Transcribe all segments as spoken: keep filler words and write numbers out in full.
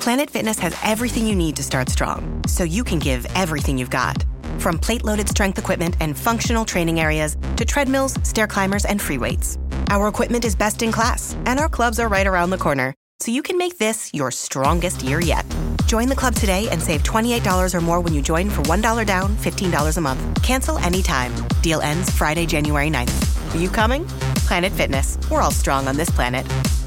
Planet Fitness has everything you need to start strong, so you can give everything you've got. From plate-loaded strength equipment and functional training areas to treadmills, stair climbers, and free weights. Our equipment is best in class, and our clubs are right around the corner, so you can make this your strongest year yet. Join the club today and save twenty-eight dollars or more when you join for one dollar down, fifteen dollars a month. Cancel anytime. Deal ends Friday, January ninth. Are you coming? Planet Fitness. We're all strong on this planet.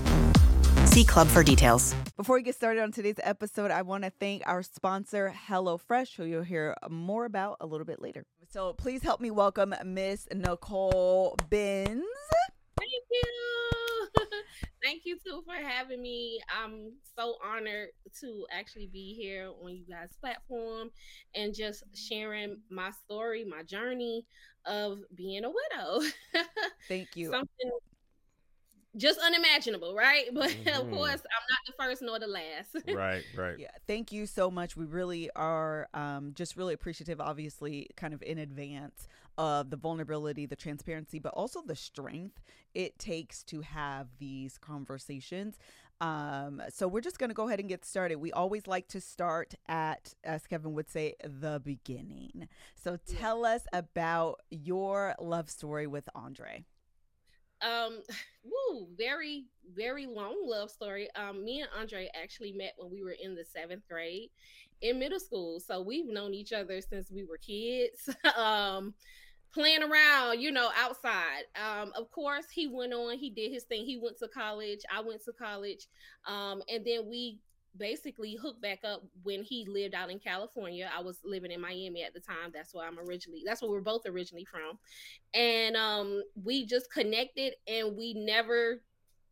See club for details. Before we get started on today's episode, I want to thank our sponsor, HelloFresh, who you'll hear more about a little bit later. So please help me welcome Miss Nicole Benz. Thank you. Thank you, too, for having me. I'm so honored to actually be here on you guys' platform and just sharing my story, my journey of being a widow. Thank you. Something just unimaginable, right? But mm-hmm. of course, I'm not the first nor the last. Right, right. Yeah. Thank you so much. We really are um, just really appreciative, obviously, kind of in advance of the vulnerability, the transparency, but also the strength it takes to have these conversations. Um, so we're just going to go ahead and get started. We always like to start at, as Kevin would say, the beginning. So tell us about your love story with Andre. Um, woo, very, very long love story. Um, me and Andre actually met when we were in the seventh grade in middle school. So we've known each other since we were kids, um, playing around, you know, outside. Um, of course, he went on, he did his thing. He went to college. I went to college. Um, and then we basically hooked back up when he lived out in California. I was living in Miami at the time. That's where I'm originally, that's where we're both originally from. And um, we just connected and we never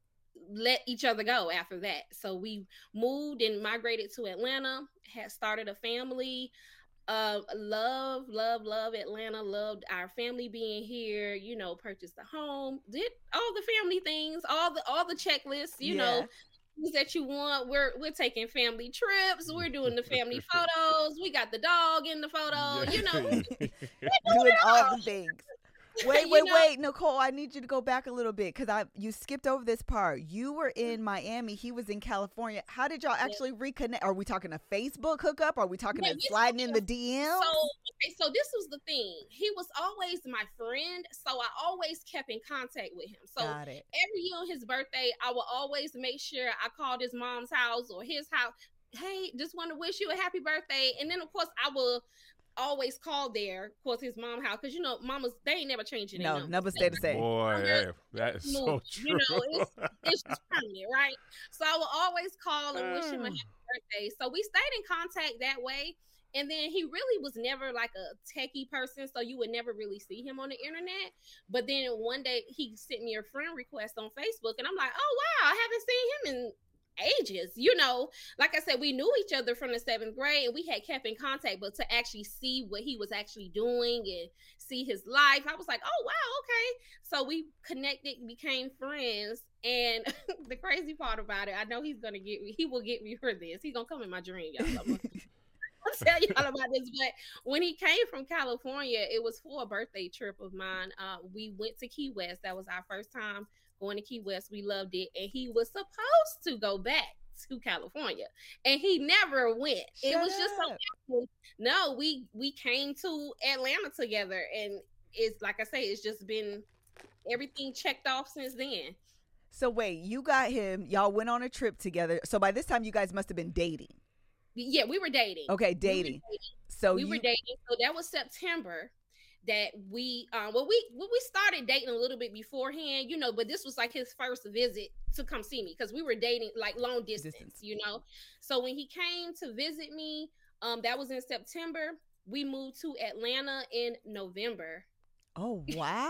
let each other go after that. So we moved and migrated to Atlanta, had started a family. Uh, love, love, love Atlanta, loved our family being here, you know, purchased a home, did all the family things, all the, all the checklists, you yeah. know, that you want. We're we're taking family trips. We're doing the family photos. We got the dog in the photo. You know, doing, doing all the things. Wait, wait, know? wait, Nicole. I need you to go back a little bit because I you skipped over this part. You were in Miami. He was in California. How did y'all actually yeah. reconnect? Are we talking a Facebook hookup? Are we talking yeah, a sliding in the D M? So, okay, so this was the thing. He was always my friend, so I always kept in contact with him. So every year on his birthday, I would always make sure I called his mom's house or his house. Hey, just want to wish you a happy birthday. And then of course I will always call there, of course, his mom house, because you know, mamas, they ain't never changing. No, never stay the same. Boy, hey, that is so true. You know, it's, it's just permanent, right? So I will always call and wish him a happy birthday. So we stayed in contact that way. And then he really was never like a techie person, so you would never really see him on the internet. But then one day he sent me a friend request on Facebook, and I'm like, oh wow, I haven't seen him in ages. You know, like I said, we knew each other from the seventh grade and we had kept in contact, but to actually see what he was actually doing and see his life, I was like, oh wow, okay. So we connected, became friends. And the crazy part about it, I know he's gonna get me, he will get me for this. He's gonna come in my dream, y'all. I'll tell y'all about this. But when he came from California, it was for a birthday trip of mine. Uh, we went to Key West. That was our first time going to Key West. We loved it. And he was supposed to go back to California. And he never went. Shut it was up. Just so no, we we came to Atlanta together. And it's like I say, it's just been everything checked off since then. So wait, you got him, y'all went on a trip together. So by this time you guys must have been dating. Yeah, we were dating. Okay, dating. We were dating. So we you... were dating. So that was September. That we, uh, well, we we started dating a little bit beforehand, you know, but this was like his first visit to come see me because we were dating like long distance, distance, you know. So when he came to visit me, um, that was in September. We moved to Atlanta in November. Oh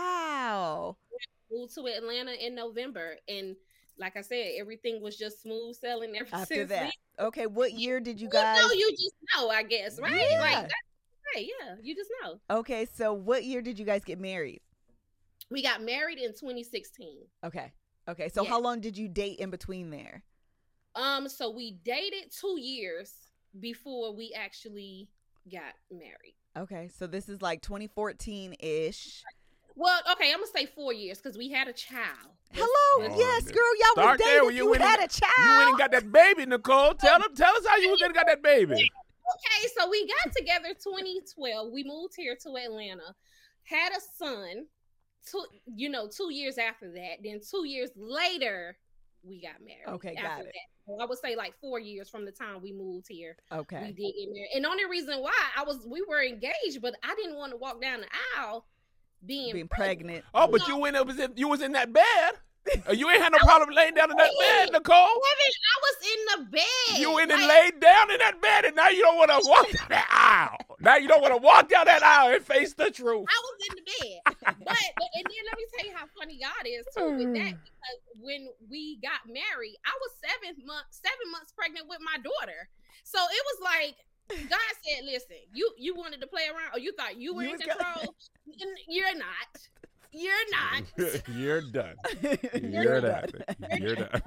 wow! Moved to Atlanta in November, and like I said, everything was just smooth sailing ever after since that. Then. Okay, what year did you guys? You know, you just know, I guess, right? Yeah. Like that's right, yeah, you just know. Okay, so what year did you guys get married? We got married in twenty sixteen. Okay, okay. So yes. How long did you date in between there? Um, so we dated two years before we actually got married. Okay, so this is like twenty fourteen ish. Well, okay, I'm gonna say four years because we had a child. Hello, Oh, yes, yeah. girl, y'all Start was there dating. when you You, went had and- a child. You went and got that baby, Nicole. Tell them, tell us how you went and got that baby. Okay, so we got together twenty twelve. We moved here to Atlanta, had a son. Two, you know, two years after that. Then two years later, we got married. Okay, got after it. That. So I would say like four years from the time we moved here. Okay. We did get married. And the only reason why I was, we were engaged, but I didn't want to walk down the aisle being, Being pregnant. pregnant. Oh, but you went up, was in, you was in that bed. Uh, You ain't had no problem laying down in that bed, Nicole. Kevin, I was in the bed. You went and Like, laid down in that bed, and now you don't want to walk down that aisle. Now you don't want to walk down that aisle and face the truth. I was in the bed. But, but and then let me tell you how funny God is too with that. Because when we got married, I was seven months seven months pregnant with my daughter. So it was like God said, "Listen, you you wanted to play around, or you thought you were You in was control. N- You're not. You're not." You're done. You're You're done. done. You're done.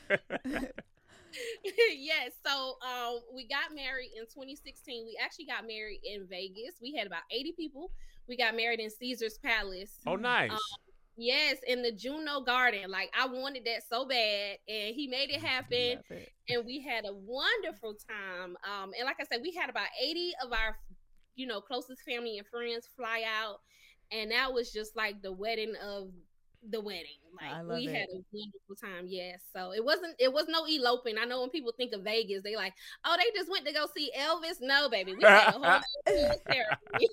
Yes. So um, we got married in twenty sixteen. We actually got married in Vegas. We had about eighty people. We got married in Caesar's Palace. Oh, nice. Um, Yes, in the Juno Garden. Like, I wanted that so bad, and he made it happen. Love it. And we had a wonderful time. Um, and like I said, we had about eighty of our, you know, closest family and friends fly out, and that was just like the wedding of the wedding. Like, I love we it. had a wonderful time. Yes, so it wasn't, it was no eloping. I know when people think of Vegas, they like, oh, they just went to go see Elvis. No, baby, we had a whole whole ceremony.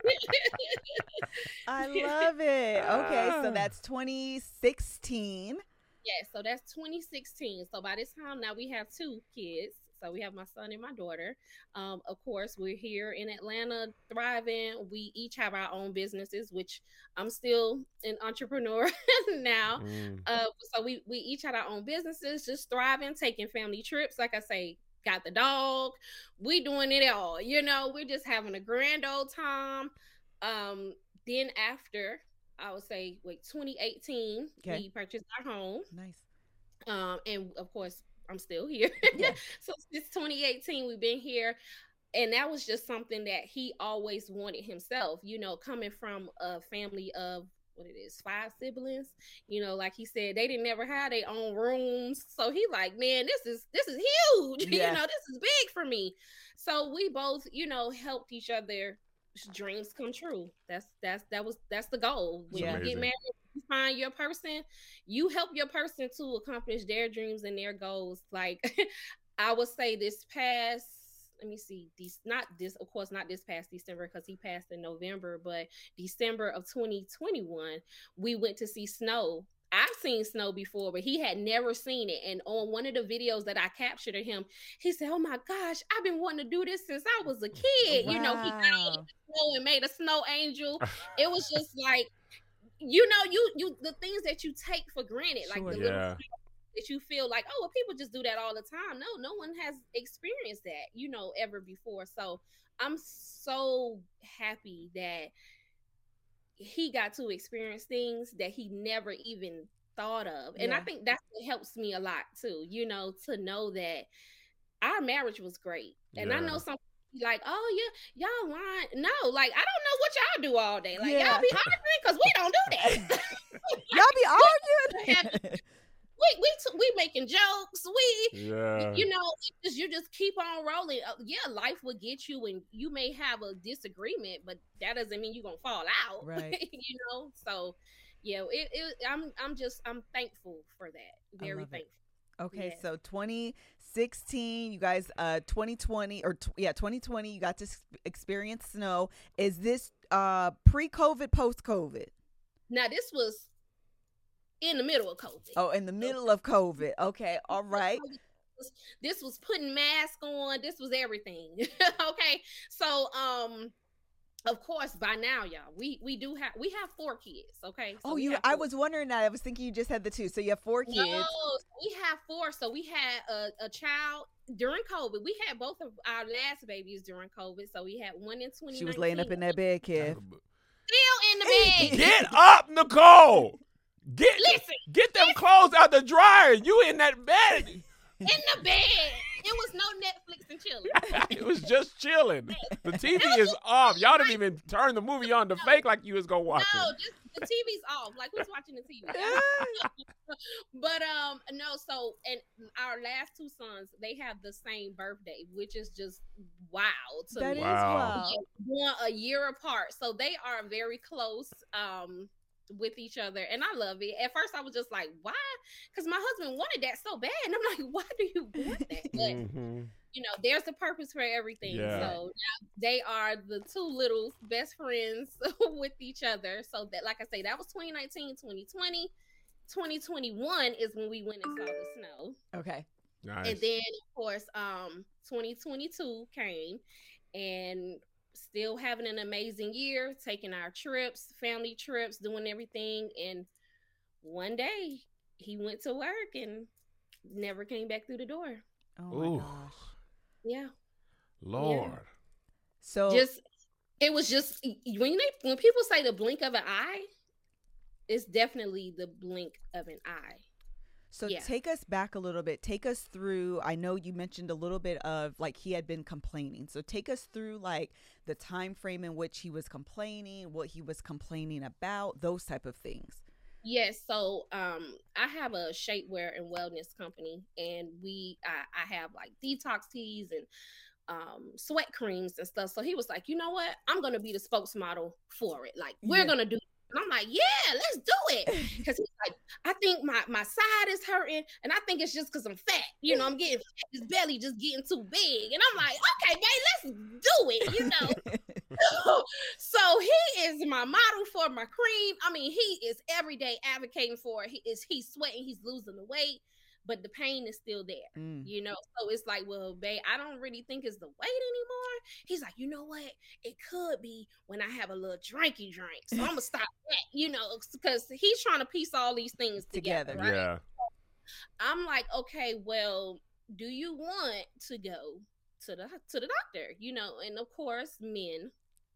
I love it. Okay, so that's twenty sixteen. Yeah, so that's twenty sixteen. So by this time now we have two kids. So we have my son and my daughter. Um, of course, we're here in Atlanta thriving. We each have our own businesses, which I'm still an entrepreneur now. Mm. Uh, so we, we each had our own businesses, just thriving, taking family trips. Like I say, got the dog. We doing it all. You know, we're just having a grand old time. Um, then after, I would say, wait, twenty eighteen, Okay. we purchased our home. Nice. Um, and of course, I'm still here. Yeah. So since twenty eighteen, we've been here. And that was just something that he always wanted himself, you know, coming from a family of what it is, five siblings, you know, like he said, they didn't never have their own rooms. So he like, man, this is, this is huge. Yeah. You know, this is big for me. So we both, you know, helped each other dreams come true. That's, that's, that was, that's the goal. When Yeah. you get Amazing. married, you find your person, you help your person to accomplish their dreams and their goals. Like I would say this past, let me see, these not this, of course, not this past December because he passed in November, but December of twenty twenty-one, we went to see snow. I've seen snow before, but he had never seen it. And on one of the videos that I captured of him, he said, "Oh my gosh, I've been wanting to do this since I was a kid." Wow. You know, he got in the snow and made a snow angel. It was just like, you know, you you the things that you take for granted, like Sure. the little Yeah. that you feel like, oh, well, people just do that all the time. No, no one has experienced that, you know, ever before. So I'm so happy that he got to experience things that he never even thought of. And I Yeah. think that's what helps me a lot too, you know, to know that our marriage was great. And I Yeah. know some people be like, oh, yeah, y'all lying. No, like, I don't know what y'all do all day. Like, Yeah. y'all be arguing because we don't do that. Y'all be arguing? we we t- we making jokes. We Yeah. you know, it's just, you just keep on rolling. Uh, yeah, life will get you, and you may have a disagreement, but that doesn't mean you're gonna fall out. Right. You know, so yeah, it, it. I'm I'm just I'm thankful for that. I Very love it. thankful. Okay, Yeah. so twenty sixteen, you guys, uh, twenty twenty or tw- yeah, twenty twenty, you got to s- experience snow. Is this uh pre-COVID, post-COVID? Now this was in the middle of COVID. Oh, in the middle of COVID. Okay, all right. This was putting masks on. This was everything. Okay, so um, of course, by now, y'all, we we do have we have four kids. Okay. So Oh, we you. have I four. was wondering that. I was thinking you just had the two. So you have four kids. No, we have four. So we had a, a child during COVID. We had both of our last babies during COVID. So we had one in twenty nineteen. She was laying up in that bed, Kev. Still in the bed. Get up, Nicole. Get Listen, get them clothes out the dryer. You in that bed. in the bed. It was no Netflix and chilling. It was just chilling. The T V is off. Y'all didn't even turn the movie on to fake like you was gonna watch No, it. this, the T V's off. Like, who's watching the T V? But um, no. So, and our last two sons, they have the same birthday, which is just wild. To That me. is Wow. wild. Born a year apart, so they are very close. Um. With each other, and I love it. At first I was just like, why? Because my husband wanted that so bad, and I'm like, why do you want that? But Mm-hmm. you know, there's a purpose for everything. Yeah. So now they are the two little best friends with each other. So that, like I say, that was twenty nineteen, twenty twenty. twenty twenty-one is when we went and saw the snow. Okay. Nice. And then of course um twenty twenty-two came, and still having an amazing year, taking our trips, family trips, doing everything. And one day he went to work and never came back through the door. Oh my Ooh. gosh. Yeah. Lord. So Just it was just when they when people say the blink of an eye, it's definitely the blink of an eye. So Yeah. take us back a little bit. Take us through, I know you mentioned a little bit of like he had been complaining. So take us through like the time frame in which he was complaining, what he was complaining about, those type of things. Yes, so um, I have a shapewear and wellness company, and we I, I have like detox teas and um, sweat creams and stuff. So he was like, you know what? I'm gonna be the spokesmodel for it. Like we're Yeah. gonna do. And I'm like, yeah, let's do it. Because he's like, I think my my side is hurting, and I think it's just because I'm fat. You know, I'm getting fat. His belly just getting too big, and I'm like, okay, babe, let's do it. You know. So he is my model for my cream. I mean, he is every day advocating for it. He is he's sweating, he's losing the weight, but the pain is still there. Mm. You know, so it's like, well, babe, I don't really think it's the weight anymore. He's like, you know what? It could be when I have a little drinky drink. So I'm gonna stop that, you know, because he's trying to piece all these things together, Together. right? Yeah. I'm like, okay, well, do you want to go to the to the doctor? You know, and of course, men.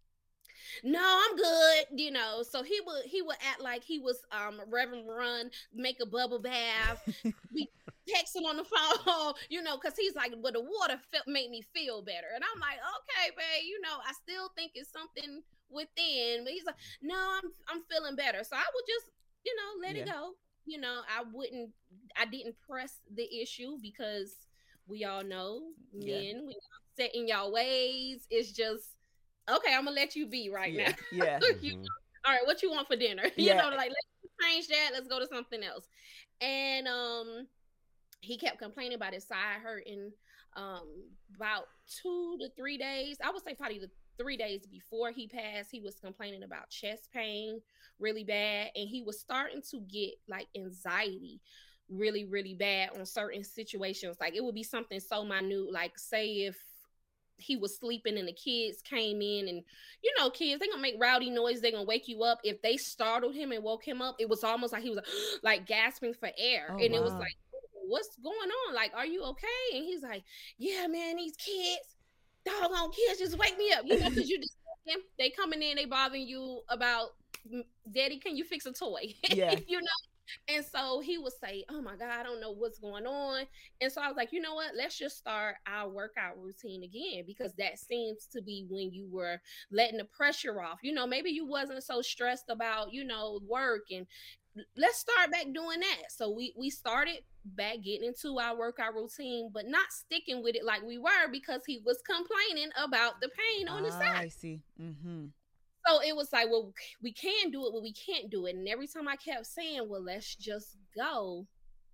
No, I'm good, you know. So he would he would act like he was um Reverend Run, make a bubble bath, be texting on the phone, you know, because he's like, well, the water felt made me feel better. And I'm like, okay, babe, you know, I still think it's something within. But he's like, no, I'm I'm feeling better. So I would just, you know, let it Yeah. go. You know, I wouldn't I didn't press the issue because we all know Yeah. men, we set in y'all ways. It's just okay, I'm gonna let you be right Yeah. now. Yeah. You Mhm. know, all right, what you want for dinner? You Yeah. know, like let's change that. Let's go to something else. And um, he kept complaining about his side hurting. Um, about two to three days. I would say probably the three days before he passed, he was complaining about chest pain really bad, and he was starting to get like anxiety really, really bad on certain situations. Like it would be something so minute, like say if he was sleeping and the kids came in, and you know, kids, they're gonna make rowdy noise, they're gonna wake you up. If they startled him and woke him up, it was almost like he was like gasping for air. Oh, And it was wow. like, what's going on? Like, are you okay? And he's like, yeah, man, these kids, doggone kids, just wake me up. You know, because you just them, they coming in, they bothering you about, daddy, can you fix a toy? Yeah. You know. And so he would say, oh my God, I don't know what's going on. And so I was like, you know what? Let's just start our workout routine again, because that seems to be when you were letting the pressure off. You know, maybe you wasn't so stressed about, you know, work, and let's start back doing that. So we we started back getting into our workout routine, but not sticking with it like we were because he was complaining about the pain on his Ah, side. I see. Mm-hmm. So it was like, well, we can do it, but we can't do it. And every time I kept saying, well, let's just go.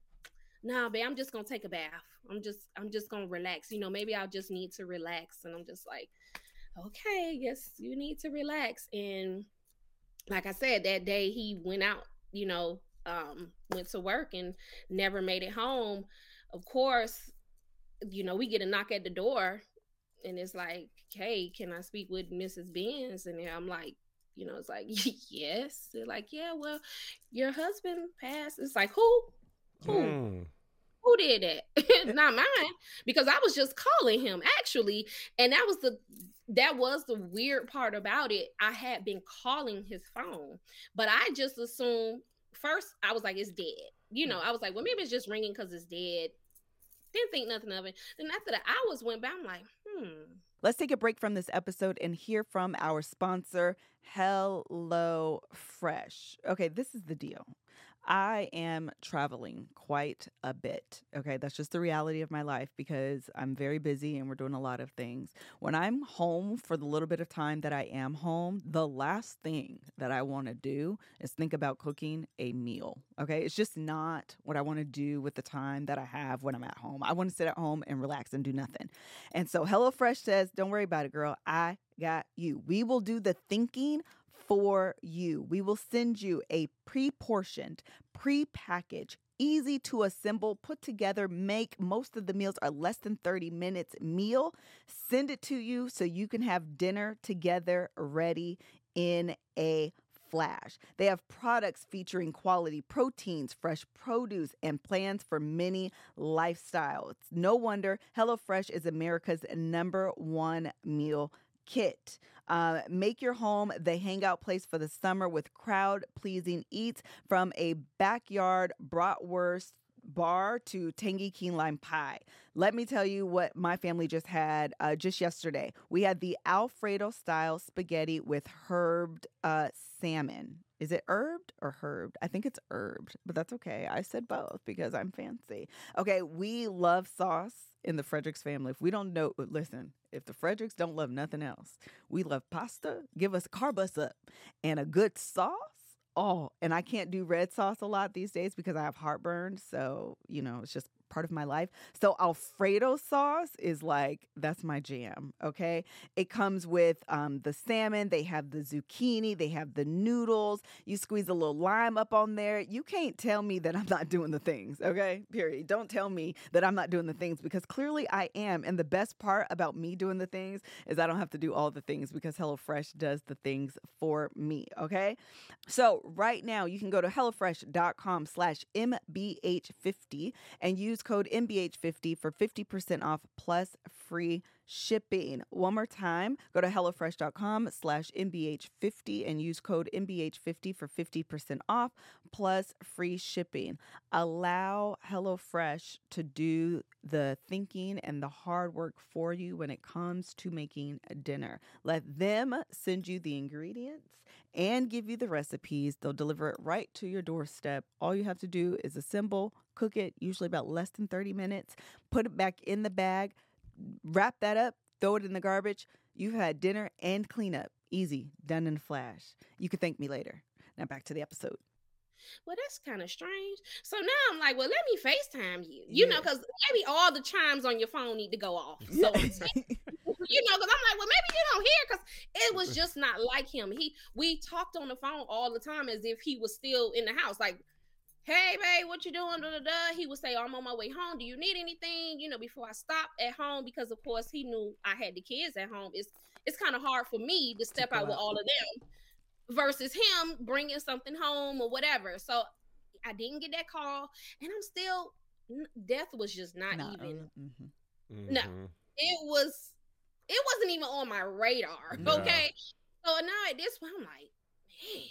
Nah, babe, I'm just gonna take a bath. I'm just, I'm just gonna relax. You know, maybe I'll just need to relax. And I'm just like, okay, yes, you need to relax. And like I said, that day he went out, you know, um, went to work and never made it home. Of course, you know, we get a knock at the door, and it's like, hey, can I speak with Missus Benz? And I'm like, you know, it's like, yes. They're like, yeah, well, your husband passed. It's like, who? Who? Mm. Who did that? Not mine. Because I was just calling him, actually. And that was the that was the weird part about it. I had been calling his phone, but I just assumed first, I was like, it's dead. You know, I was like, well, maybe it's just ringing because it's dead. Didn't think nothing of it. Then after the hours went by, I'm like, Hmm. Let's take a break from this episode and hear from our sponsor, HelloFresh. Okay, this is the deal. I am traveling quite a bit. Okay, that's just the reality of my life because I'm very busy and we're doing a lot of things. When I'm home for the little bit of time that I am home, the last thing that I want to do is think about cooking a meal. Okay, it's just not what I want to do with the time that I have when I'm at home. I want to sit at home and relax and do nothing. And so HelloFresh says, don't worry about it, girl. I got you. We will do the thinking for you. We will send you a pre-portioned, pre-packaged, easy to assemble, put together, make, most of the meals are less than thirty minutes meal. Send it to you so you can have dinner together ready in a flash. They have products featuring quality proteins, fresh produce, and plans for many lifestyles. No wonder HelloFresh is America's number one meal kit. Uh, make your home the hangout place for the summer with crowd-pleasing eats, from a backyard bratwurst bar to tangy key lime pie. Let me tell you what my family just had uh, just yesterday. We had the Alfredo-style spaghetti with herbed uh, salmon. Is it herbed or herbed? I think it's herbed, but that's okay. I said both because I'm fancy. Okay, we love sauce in the Fredericks family. If we don't know, listen, if the Fredericks don't love nothing else, we love pasta. Give us carb us up and a good sauce. Oh, and I can't do red sauce a lot these days because I have heartburn. So, you know, it's just part of my life. So Alfredo sauce is like, that's my jam. Okay. It comes with um, the salmon. They have the zucchini. They have the noodles. You squeeze a little lime up on there. You can't tell me that I'm not doing the things. Okay. Period. Don't tell me that I'm not doing the things because clearly I am. And the best part about me doing the things is I don't have to do all the things because HelloFresh does the things for me. Okay. So right now you can go to HelloFresh.com slash MBH50 and use code M B H fifty for fifty percent off plus free shipping. One more time, go to HelloFresh.com slash MBH50 and use code M B H fifty for fifty percent off plus free shipping. Allow HelloFresh to do the thinking and the hard work for you when it comes to making dinner. Let them send you the ingredients and give you the recipes. They'll deliver it right to your doorstep. All you have to do is assemble, cook it, usually about less than thirty minutes, put it back in the bag, wrap that up, throw it in the garbage. You've had dinner and cleanup. Easy, done in a flash. You can thank me later. Now back to the episode. Well, that's kind of strange. So now I'm like, well, let me FaceTime you, you yeah. know, because maybe all the chimes on your phone need to go off. So, you know, because I'm like, well, maybe you don't hear because it was just not like him. He, we talked on the phone all the time as if he was still in the house. Like, hey, babe, what you doing? Da, da, da. He would say, oh, I'm on my way home. Do you need anything? You know, before I stop at home, because of course he knew I had the kids at home. It's, it's kind of hard for me to step out with all of them versus him bringing something home or whatever. So I didn't get that call, and I'm still, death was just not no, even, mm-hmm. no, it was, it wasn't even on my radar, no. Okay? So now at this point, I'm like, man.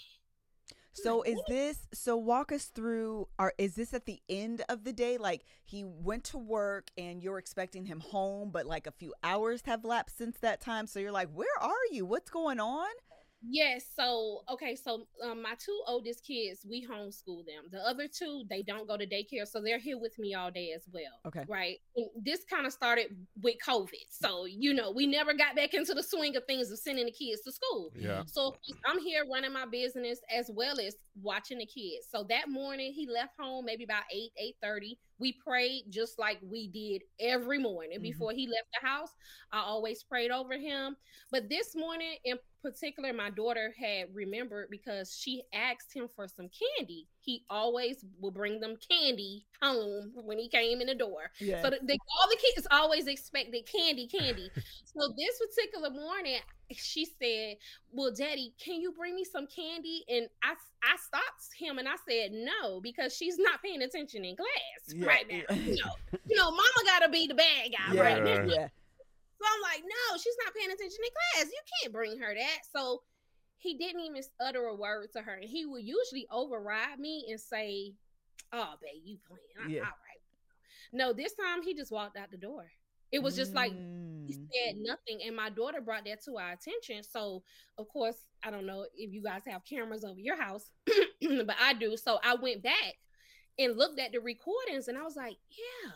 So is this, so walk us through, are, is this at the end of the day? Like he went to work and you're expecting him home, but like a few hours have lapsed since that time. So you're like, where are you? What's going on? Yes. So, okay. So um, my two oldest kids, we homeschool them. The other two, they don't go to daycare. So they're here with me all day as well. Okay. Right. And this kind of started with COVID. So, you know, we never got back into the swing of things of sending the kids to school. Yeah. So I'm here running my business as well as watching the kids. So that morning he left home maybe about eight, eight thirty. We prayed just like we did every morning. Mm-hmm. Before he left the house, I always prayed over him. But this morning in particular, my daughter had remembered because she asked him for some candy. He always will bring them candy home when he came in the door. Yeah. So the, the, all the kids always expected candy, candy. So this particular morning, she said, well, Daddy, can you bring me some candy? And I, I stopped him and I said, no, because she's not paying attention in class yeah. right now. You know, you know, mama got to be the bad guy yeah. right now. Yeah. So I'm like, no, she's not paying attention in class. You can't bring her that. So he didn't even utter a word to her. And he would usually override me and say, oh, babe, you playing. Yeah. All right. No, this time he just walked out the door. It was just like, he said nothing, and my daughter brought that to our attention. So, of course, I don't know if you guys have cameras over your house, but I do. So I went back and looked at the recordings, and I was like, yeah,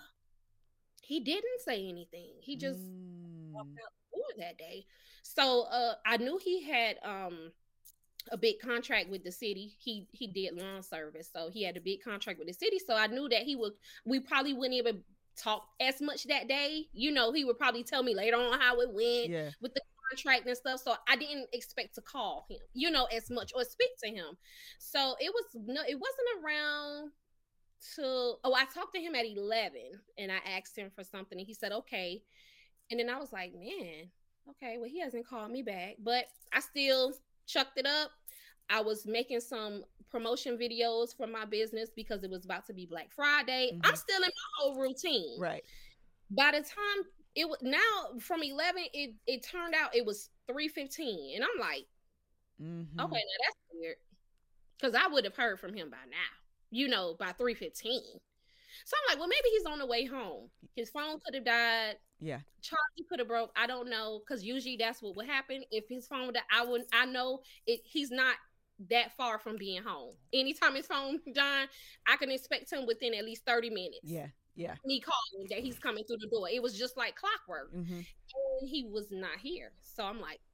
he didn't say anything. He just mm. walked out the door that day. So uh, I knew he had um, a big contract with the city. He he did lawn service, so he had a big contract with the city. So I knew that he would. We probably wouldn't even talk as much that day. You know, he would probably tell me later on how it went yeah. with the contract and stuff. So I didn't expect to call him, you know, as much or speak to him. So it was no, it wasn't around till oh, I talked to him at eleven, and I asked him for something, and he said okay. And then I was like, man. Okay, well, he hasn't called me back, but I still chucked it up. I was making some promotion videos for my business because it was about to be Black Friday. Mm-hmm. I'm still in my whole routine. Right. By the time it was now from eleven, it, it turned out it was three fifteen. And I'm like, mm-hmm. okay, now that's weird. Because I would have heard from him by now, you know, by three fifteen. So I'm like, well, maybe he's on the way home. His phone could have died. Yeah. Charger could have broke. I don't know. Because usually that's what would happen. If his phone would I wouldn't I know it he's not that far from being home. Anytime his phone died, I can expect him within at least thirty minutes. Yeah. Yeah. Me calling that he's coming through the door. It was just like clockwork. Mm-hmm. And he was not here. So I'm like,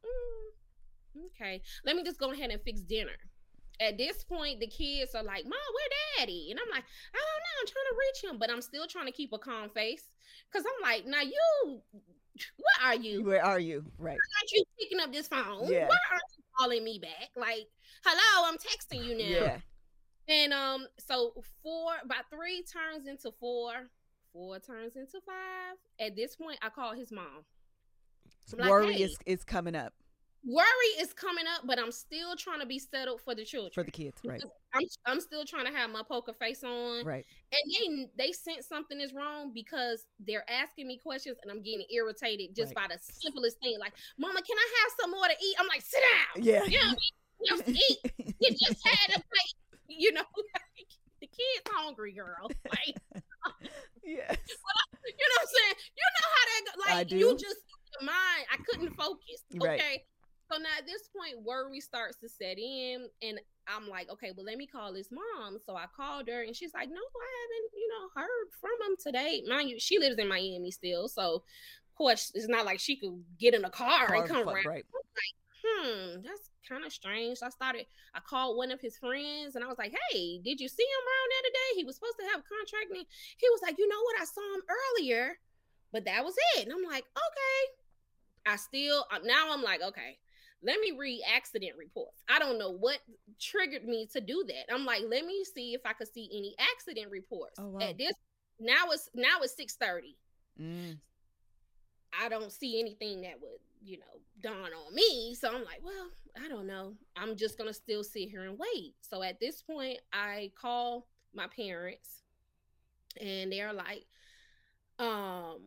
mm, okay. Let me just go ahead and fix dinner. At this point, the kids are like, Mom, where Daddy? And I'm like, I don't know. I'm trying to reach him. But I'm still trying to keep a calm face. Because I'm like, now you, where are you? Where are you? Right. Why aren't you picking up this phone? Yeah. Why aren't you calling me back? Like, hello, I'm texting you now. Yeah. And um, so four, about three turns into four, four turns into five. At this point, I call his mom. Like, Worry hey, is, is coming up. Worry is coming up, but I'm still trying to be settled for the children. For the kids, right. I'm I'm still trying to have my poker face on. Right. And they they sense something is wrong because they're asking me questions and I'm getting irritated just right. by the simplest thing. Like, Mama, can I have some more to eat? I'm like, sit down. Yeah. You know, you just eat. You just had a plate. You know, like, the kid's hungry, girl. Like, yes. Well, you know what I'm saying? You know how that go. Like, I do. You just, your mind, I couldn't focus. Okay. Right. So now at this point, worry starts to set in, and I'm like, okay, well, let me call his mom. So I called her, and she's like, no, I haven't, you know, heard from him today. Mind you, she lives in Miami still, so of course, it's not like she could get in a car, car and come around. Right. I was like, hmm, that's kind of strange. So I started, I called one of his friends, and I was like, hey, did you see him around there today? He was supposed to have a contract, and he was like, you know what, I saw him earlier, but that was it. And I'm like, okay. I still, now I'm like, okay. Let me read accident reports. I don't know what triggered me to do that. I'm like, let me see if I could see any accident reports. Oh, wow. At this now it's now it's six thirty. Mm. I don't see anything that would, you know, dawn on me. So I'm like, well, I don't know. I'm just gonna still sit here and wait. So at this point, I call my parents, and they're like, um,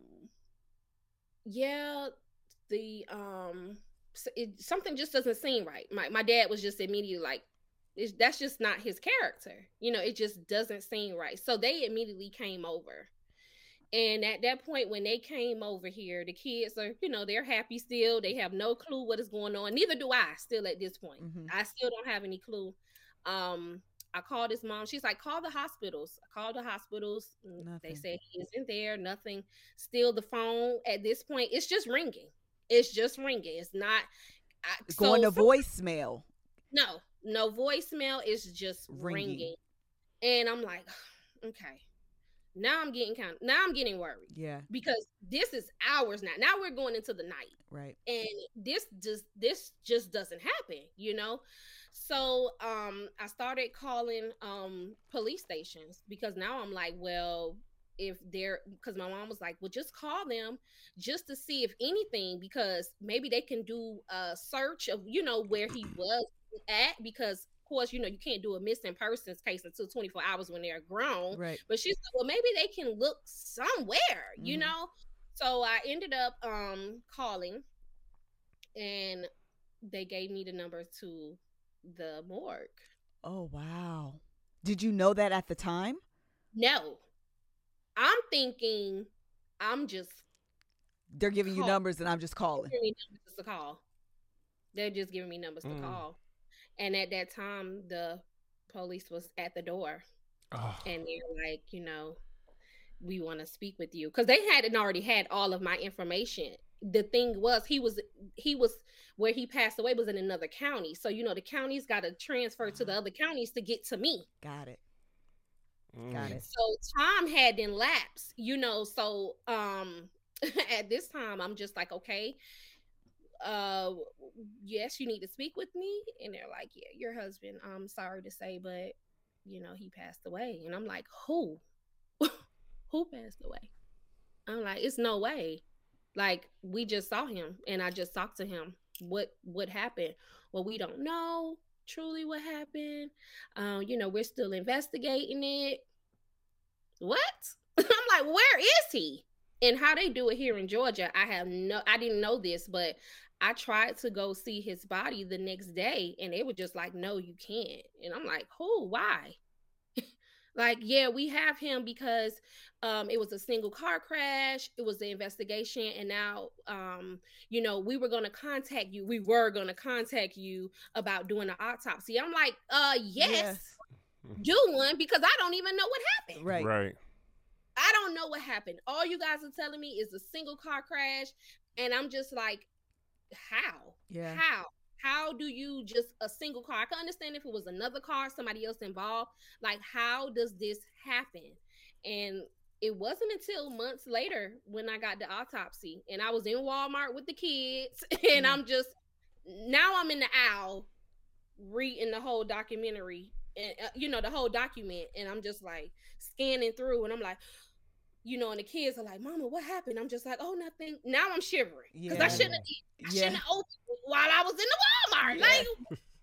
yeah, the um. It, something just doesn't seem right. My my dad was just immediately like, it's, that's just not his character. You know, it just doesn't seem right. So they immediately came over. And at that point, when they came over here, the kids are, you know, they're happy still. They have no clue what is going on. Neither do I still at this point. Mm-hmm. I still don't have any clue. Um, I called his mom. She's like, call the hospitals. I called the hospitals. Nothing. They said he isn't there. Nothing. Still the phone at this point, it's just ringing. It's just ringing. It's not I, going so, to voicemail. No, no voicemail. It's just ringing. ringing. And I'm like, okay. Now I'm getting kind of, now I'm getting worried. Yeah. Because this is hours now. Now we're going into the night. Right. And this just this just doesn't happen, you know? So um I started calling um police stations because now I'm like, well, if they're, because my mom was like, well, just call them just to see if anything, because maybe they can do a search of, you know, where he was at, because of course, you know, you can't do a missing persons case until twenty-four hours when they're grown. Right. But she said, well, maybe they can look somewhere, mm-hmm. you know? So I ended up um calling, and they gave me the number to the morgue. Oh, wow. Did you know that at the time? No. I'm thinking I'm just They're giving you call. numbers and I'm just calling. They're giving me numbers to call. They're just giving me numbers mm. to call. And at that time, the police was at the door. Oh. And they're like, you know, we want to speak with you. Because they hadn't already had all of my information. The thing was, he was, he was, where he passed away was in another county. So, you know, the counties got to transfer uh-huh. to the other counties to get to me. Got it. Mm. Got it. So time had elapsed, you know, so um, at this time, I'm just like, okay, uh, yes, you need to speak with me. And they're like, yeah, your husband, I'm sorry to say, but, you know, he passed away. And I'm like, who? Who passed away? I'm like, it's no way. Like, we just saw him and I just talked to him. What what happened? Well, we don't know truly what happened. Um, you know, we're still investigating it. What? I'm like, where is he? And how they do it here in Georgia, I have no, I didn't know this, but I tried to go see his body the next day and they were just like, no, you can't. And I'm like, who? Why? Like, yeah, we have him because um, it was a single car crash. It was the investigation. And now, um, you know, we were going to contact you. We were going to contact you about doing an autopsy. I'm like, uh, yes, yes, do one because I don't even know what happened. Right. Right. I don't know what happened. All you guys are telling me is a single car crash. And I'm just like, how? Yeah. How? How do you just a single car? I can understand if it was another car, somebody else involved. Like, how does this happen? And it wasn't until months later when I got the autopsy and I was in Walmart with the kids and mm. I'm just, now I'm in the aisle reading the whole documentary and, uh, you know, the whole document. And I'm just like scanning through and I'm like, you know, and the kids are like, Mama, what happened? I'm just like, oh, nothing. Now I'm shivering because yeah. I shouldn't have, I yeah. shouldn't have opened it while I was in the Walmart. Yeah. Like,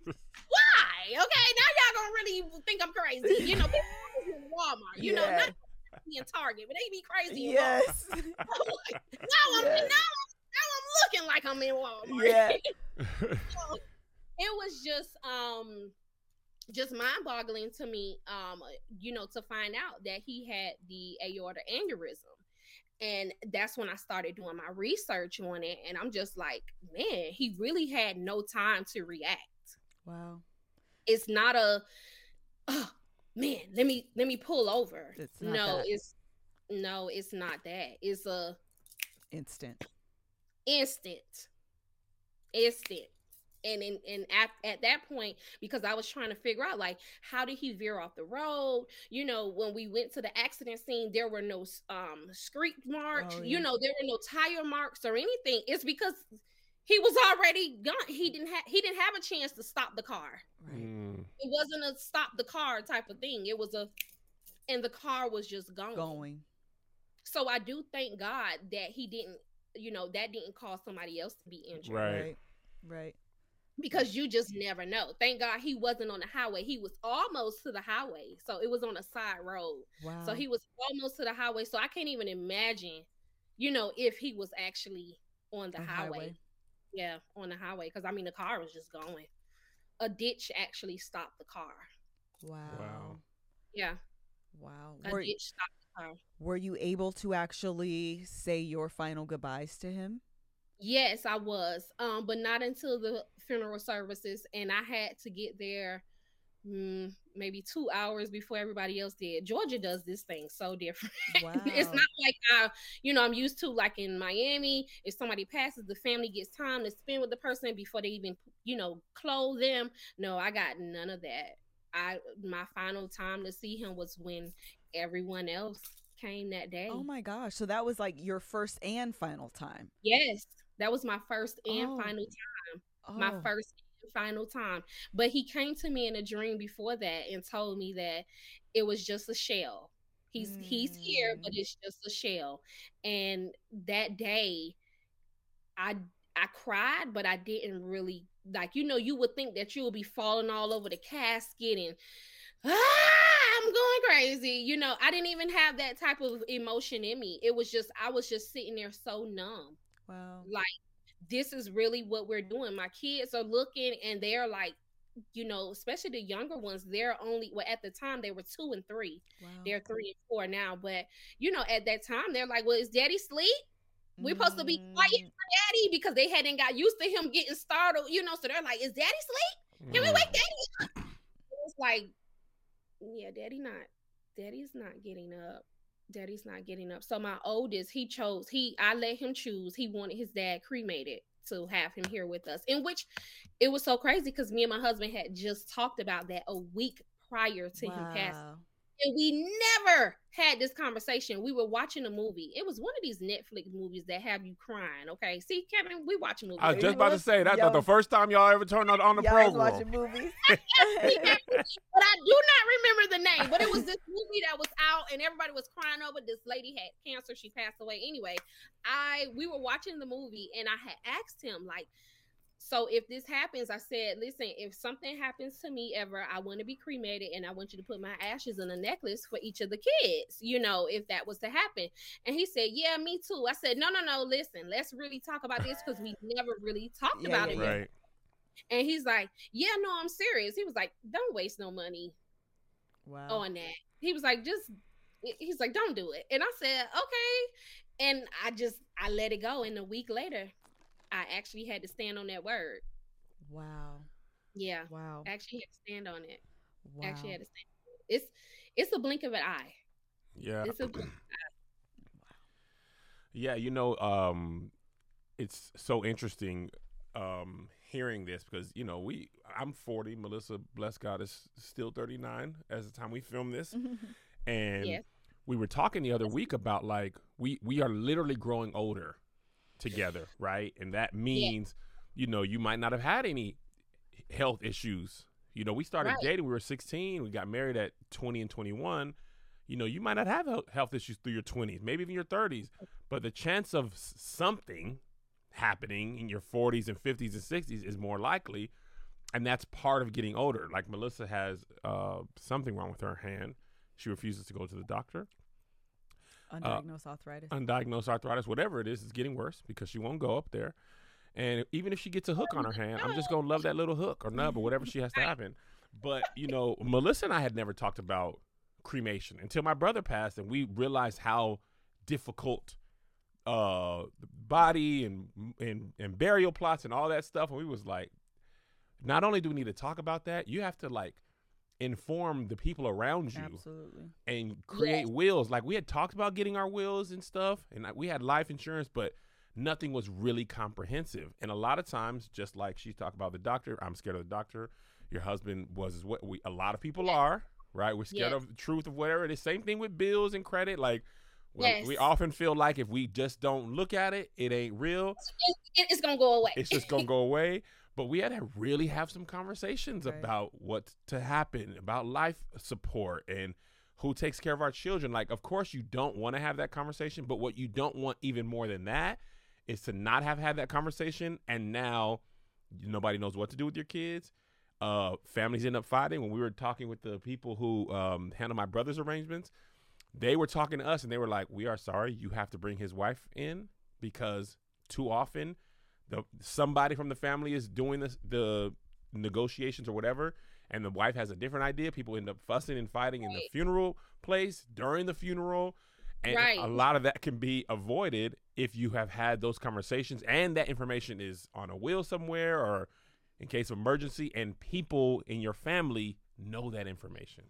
why? Okay, now y'all gonna really think I'm crazy. You know, people in Walmart. You yeah. know, not in Target, but they be crazy. In yes. Walmart. Like, now I'm yes. now, now I'm looking like I'm in Walmart. Yeah. So, it was just um. just mind-boggling to me, um, you know, to find out that he had the aorta aneurysm. And that's when I started doing my research on it. And I'm just like, man, he really had no time to react. Wow. It's not a, oh, man, let me, let me pull over. It's not no, that. it's, no, it's not that. It's a instant, instant, instant. And in, and at, at that point, because I was trying to figure out, like, how did he veer off the road? You know, when we went to the accident scene, there were no um screech marks. Oh, yeah. You know, there were no tire marks or anything. It's because he was already gone. He didn't have he didn't have a chance to stop the car. Right. Mm. It wasn't a stop the car type of thing. It was a, and the car was just going. Going. So I do thank God that he didn't, you know, that didn't cause somebody else to be injured. Right. Right. Right. Because you just never know. Thank God he wasn't on the highway. He was almost to the highway. So it was on a side road. Wow. So he was almost to the highway. So I can't even imagine, you know, if he was actually on the highway. highway. Yeah, on the highway. Because, I mean, the car was just going. A ditch actually stopped the car. Wow. Wow. Yeah. Wow. A were, ditch stopped the car. Were you able to actually say your final goodbyes to him? Yes, I was, um, but not until the funeral services, and I had to get there mm, maybe two hours before everybody else did. Georgia does this thing so different. Wow. It's not like I, you know, I'm used to like in Miami. If somebody passes, the family gets time to spend with the person before they even, you know, clothe them. No, I got none of that. I my final time to see him was when everyone else came that day. Oh my gosh! So that was like your first and final time. Yes. That was my first and oh. final time. Oh. My first and final time. But he came to me in a dream before that and told me that it was just a shell. He's mm. he's here, but it's just a shell. And that day, I I cried, but I didn't really, like, you know, you would think that you would be falling all over the casket and ah, I'm going crazy. You know, I didn't even have that type of emotion in me. It was just, I was just sitting there so numb. Wow. Like, this is really what we're doing. My kids are looking and they're like, you know, especially the younger ones, they're only, well, at the time they were two and three. Wow. They're three and four now. But, you know, at that time, they're like, well, is daddy asleep? We're supposed to be quiet Mm. for daddy because they hadn't got used to him getting startled, you know. So they're like, "Is daddy asleep? Can we wake daddy up?" It's like, yeah, daddy not, daddy's not getting up. Daddy's not getting up. So my oldest, he chose, he, I let him choose. He wanted his dad cremated to have him here with us, in which it was so crazy because me and my husband had just talked about that a week prior to him passing. Wow. And we never had this conversation. We were watching a movie. It was one of these Netflix movies that have you crying. Okay, see, Kevin, we watch movies. I was just about to say that's Yo. not the first time y'all ever turned on, on the Y'all was program. watching movies. but I do not remember the name. But it was this movie that was out, and everybody was crying over. This lady had cancer. She passed away. Anyway, I we were watching the movie, and I had asked him, like, so if this happens, I said, listen, if something happens to me ever, I want to be cremated, and I want you to put my ashes in a necklace for each of the kids, you know, if that was to happen. And he said, yeah, me too. I said, no, no, no, listen, let's really talk about this because we never really talked Yeah, about yeah, it. yeah. Right. And he's like, yeah, no, I'm serious. He was like, don't waste no money Wow. on that. He was like, just, he's like, don't do it. And I said, okay. And I just, I let it go. And a week later, I actually had to stand on that word. Wow. Yeah. Wow. I actually had to stand on it. Wow. Actually had to stand on it. It's, it's a blink of an eye. Yeah. It's a blink. Yeah, you know, um, it's so interesting um, hearing this because, you know, we I'm forty. Melissa, bless God, is still thirty-nine as the time we film this. And Yes. we were talking the other week about, like, we, we are literally growing older together, right? And that means, you know, you might not have had any health issues. You know, we started Right. dating, we were sixteen. We got married at twenty and twenty-one. You know, you might not have health- health issues through your twenties, maybe even your thirties. But the chance of s- something happening in your forties and fifties and sixties is more likely. And that's part of getting older. Like Melissa has uh, something wrong with her hand. She refuses to go to the doctor. Undiagnosed arthritis. Undiagnosed arthritis, whatever it is, is getting worse because she won't go up there. And even if she gets a hook on her hand, I'm just going to love that little hook or nub or whatever she has to have in. But, you know, Melissa and I had never talked about cremation until my brother passed, and we realized how difficult uh, the body and, and, and burial plots and all that stuff. And we was like, not only do we need to talk about that, you have to, like, inform the people around you. Absolutely. And create wills. Like, we had talked about getting our wills and stuff, and we had life insurance, but nothing was really comprehensive. And a lot of times, just like she talked about the doctor, I'm scared of the doctor. Your husband was as what we a lot of people are, right? We're scared Yes. of the truth of whatever it is. Same thing with bills and credit. Like, well, Yes. we often feel like if we just don't look at it, it ain't real. It, it's gonna go away. It's just gonna go away. But we had to really have some conversations Right. about what to happen, about life support and who takes care of our children. Like, of course, you don't want to have that conversation, but what you don't want even more than that is to not have had that conversation, and now nobody knows what to do with your kids. Uh, families end up fighting. When we were talking with the people who um, handle my brother's arrangements, they were talking to us, and they were like, we are sorry, you have to bring his wife in because too often the somebody from the family is doing this, the negotiations or whatever, and the wife has a different idea. People end up fussing and fighting in the Right. funeral place during the funeral. And Right. a lot of that can be avoided if you have had those conversations and that information is on a will somewhere or in case of emergency, and people in your family know that information.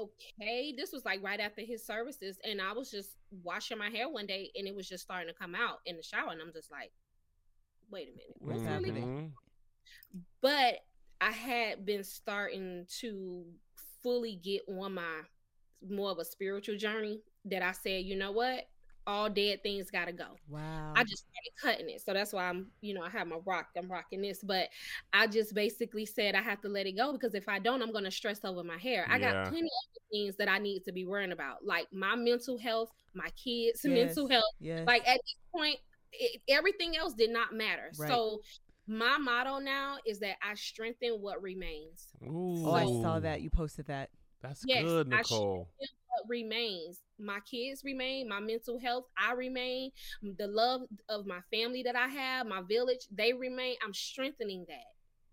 Okay, this was like right after his services, and I was just washing my hair one day, and it was just starting to come out in the shower, and I'm just like, wait a minute, What's what's really happening? going? Mhm. But I had been starting to fully get on my more of a spiritual journey that I said, you know what, all dead things gotta go. Wow. I just started cutting it. So that's why I'm, you know, I have my rock, I'm rocking this, but I just basically said I have to let it go because if I don't, I'm going to stress over my hair. I Yeah. got plenty of other things that I need to be worrying about, like my mental health, my kids' Yes. mental health. Yes. Like at this point, it, everything else did not matter. Right. So my motto now is that I strengthen what remains. Ooh. Oh, I saw that. You posted that. That's Yes, good, I Nicole. What remains? My kids remain, my mental health, I remain, the love of my family that I have, my village, they remain. I'm strengthening that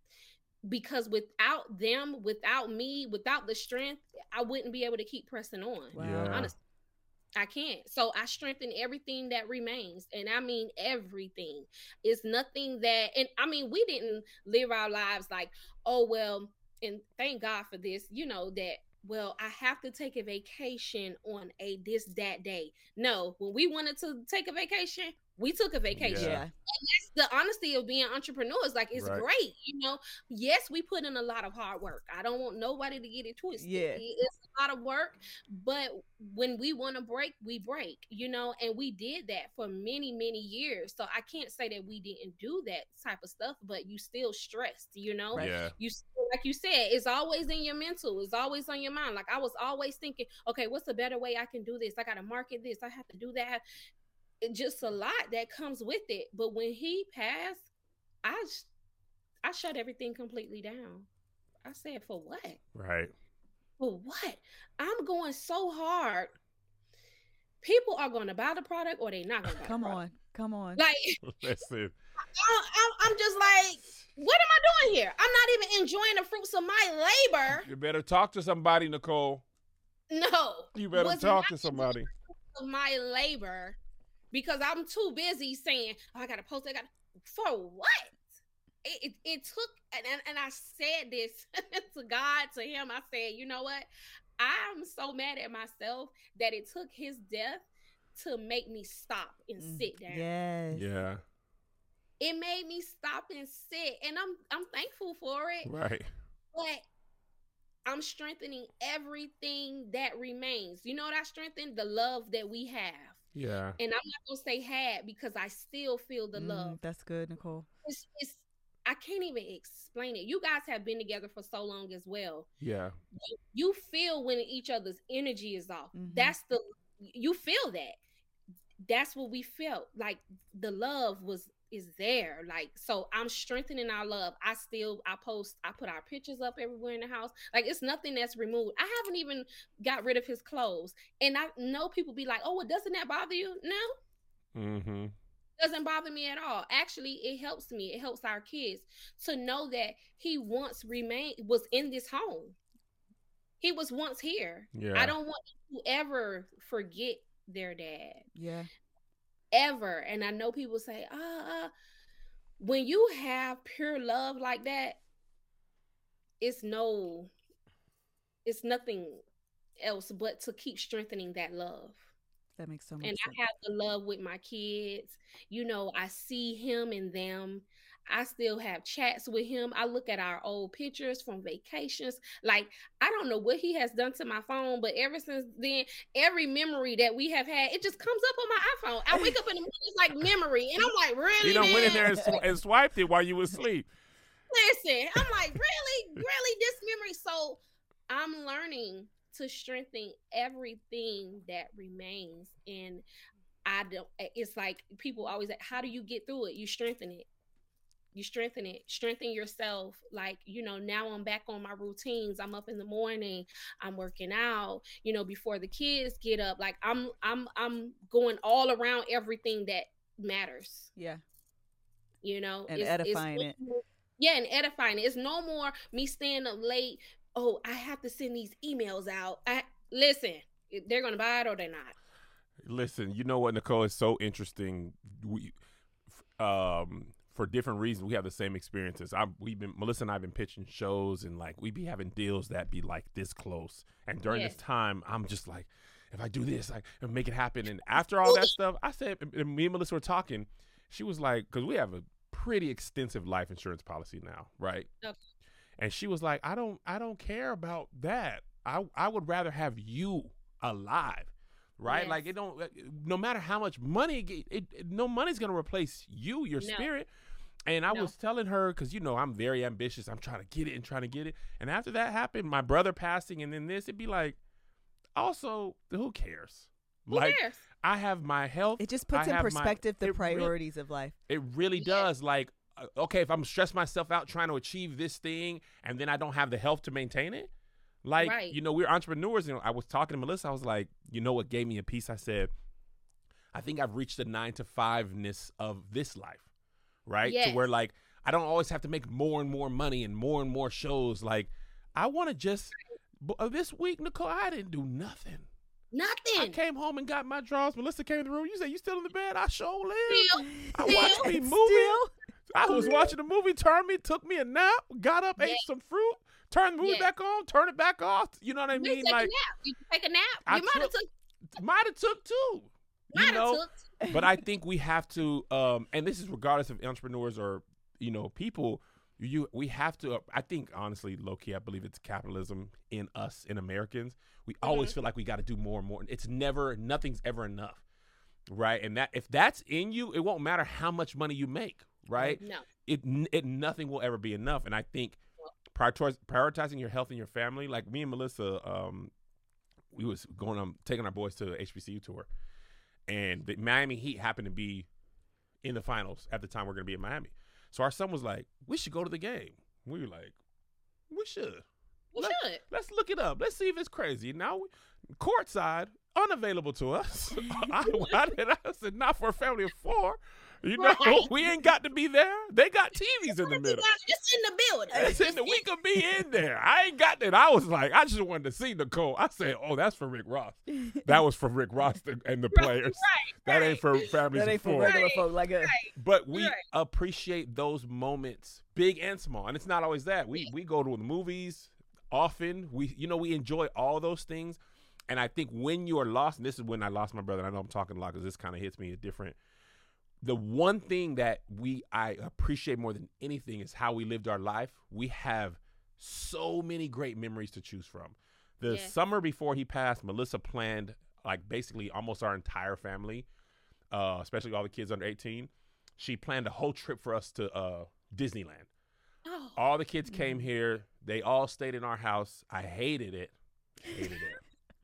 because without them, without me, without the strength, I wouldn't be able to keep pressing on. Wow. Yeah. Honestly. I can't. So I strengthen everything that remains. And I mean everything. It's nothing that, and I mean, we didn't live our lives like, oh, well, and thank God for this, you know, that, well, I have to take a vacation on a this, that day. No, when we wanted to take a vacation, we took a vacation. Yeah. And that's the honesty of being entrepreneurs. Like, it's Right. great. You know, yes, we put in a lot of hard work. I don't want nobody to get it twisted. Yeah. It's a lot of work, but when we want to break, we break, you know, and we did that for many, many years. So I can't say that we didn't do that type of stuff, but you still stressed, you know? Right. Yeah. You still, like you said, it's always in your mental. It's always on your mind. Like, I was always thinking, okay, what's a better way I can do this? I got to market this. I have to do that. It just a lot that comes with it. But when he passed, I I shut everything completely down. I said, for what? Right. For what? I'm going so hard. People are going to buy the product, or they're not going to buy Come the on. product. Come on. Like, Listen. I, I, I'm just like, what am I doing here? I'm not even enjoying the fruits of my labor. You better talk to somebody, Nicole. No. You better Was talk not to somebody. of my labor, because I'm too busy saying, oh, I got to post. I got for what? It, it, it took, and, and, and I said this to God, to him. I said, you know what? I'm so mad at myself that it took his death to make me stop and sit down. Yes. Yeah. It made me stop and sit, and I'm I'm thankful for it. Right. But I'm strengthening everything that remains. You know what I strengthened? The love that we have. Yeah. And I'm not gonna say had, because I still feel the Mm, love. That's good, Nicole. It's, it's I can't even explain it. You guys have been together for so long as well. Yeah. You, you feel when each other's energy is off. Mhm. That's the you feel that. That's what we felt. Like, the love was is there. Like, so I'm strengthening our love. I still I post I put our pictures up everywhere in the house. Like, it's nothing that's removed. I haven't even got rid of his clothes. And I know people be like, oh, well, doesn't that bother you? No. Mm-hmm. Doesn't bother me at all. Actually, it helps me. It helps our kids to know that he once remained was in this home. He was once here. Yeah. I don't want them to ever forget their dad. Yeah. Ever. And I know people say, uh, uh when you have pure love like that, it's no, it's nothing else but to keep strengthening that love. That makes so much And sense. I have the love with my kids. You know, I see him in them. I still have chats with him. I look at our old pictures from vacations. Like, I don't know what he has done to my phone, but ever since then, every memory that we have had, it just comes up on my iPhone. I wake up in the morning, it's like memory. And I'm like, really? He done went in there and, man? sw- and swiped it while you was asleep. Listen, I'm like, really? Really? This memory? So I'm learning to strengthen everything that remains. And I don't, it's like people always say, how do you get through it? You strengthen it. You strengthen it, strengthen yourself. Like, you know, now I'm back on my routines. I'm up in the morning, I'm working out, you know, before the kids get up. Like, I'm, I'm, I'm going all around everything that matters, Yeah. you know, And It's- it's edifying no it. more- Yeah. And edifying it. It's no more me staying up late. Oh, I have to send these emails out. I listen, they're going to buy it or they're not. Listen, you know what, Nicole, is so interesting. We, f- um, for different reasons, we have the same experiences. I we've been Melissa and I have been pitching shows, and like we be having deals that be like this close. And during Yes. this time, I'm just like, if I do this, like, and make it happen. And after all that stuff, I said, and me and Melissa were talking. She was like, because we have a pretty extensive life insurance policy now, right? Okay. And she was like, I don't, I don't care about that. I, I would rather have you alive. Right? Yes. Like, it don't, no matter how much money, it, it, it- no money's going to replace you, your No. spirit. And I No. was telling her, because, you know, I'm very ambitious. I'm trying to get it and trying to get it. And after that happened, my brother passing and then this, it'd be like, also, who cares? Who like, cares? I have my health. It just I puts in have my- perspective the it really- priorities of life. It really Yeah. does. Like, uh, okay, if I'm stressing myself out trying to achieve this thing and then I don't have the health to maintain it, like, Right. you know, we're entrepreneurs. And I was talking to Melissa. I was like, you know what gave me a piece? I said, I think I've reached the nine to five-ness of this life, right? Yes. To where, like, I don't always have to make more and more money and more and more shows. Like, I want to just, but, uh, this week, Nicole, I didn't do nothing. Nothing. I came home and got my drawers. Melissa came in the room. You said, you still in the bed? I sure live. Still, I still, watched me movie. Still? I was watching the movie, turned me, took me a nap, got up, Yeah. ate some fruit, turned the movie Yeah. back on, turn it back off. You know what I You mean? take Like, a nap. You take a nap. I You might have took- took. might have took two. You Might have know, took. but I think we have to, um, and this is regardless of entrepreneurs or, you know, people, you we have to, uh, I think, honestly, low-key, I believe it's capitalism in us, in Americans. We always feel like we got to do more and more. It's never, nothing's ever enough, right? And that if that's in you, it won't matter how much money you make, right? No. It, it nothing will ever be enough. And I think prioritize, prioritizing your health and your family, like me and Melissa, um, we was going on, taking our boys to the H B C U tour. And the Miami Heat happened to be in the finals at the time we're going to be in Miami. So our son was like, we should go to the game. We were like, we should. We Let- should. Let's look it up. Let's see if it's crazy. Now, courtside, unavailable to us. I, I, did, I said, not for a family of four. You know, Right. we ain't got to be there. They got T Vs in the middle. It's in the building. It's in the, we could be in there. I ain't got that. I was like, I just wanted to see Nicole. I said, oh, that's for Rick Ross. That was for Rick Ross and the players. Right, That ain't for families That of ain't for four. regular Right, folk like us. But we Right. appreciate those moments, big and small. And it's not always that. We we go to the movies often. We you know, we enjoy all those things. And I think when you are lost, and this is when I lost my brother, and I know I'm talking a lot because this kind of hits me different. The one thing that we I appreciate more than anything is how we lived our life. We have so many great memories to choose from. The Yeah. summer before he passed, Melissa planned like basically almost our entire family, uh, especially all the kids under eighteen. She planned a whole trip for us to uh, Disneyland. Oh, All the kids came here. They all stayed in our house. I hated it. Hated it.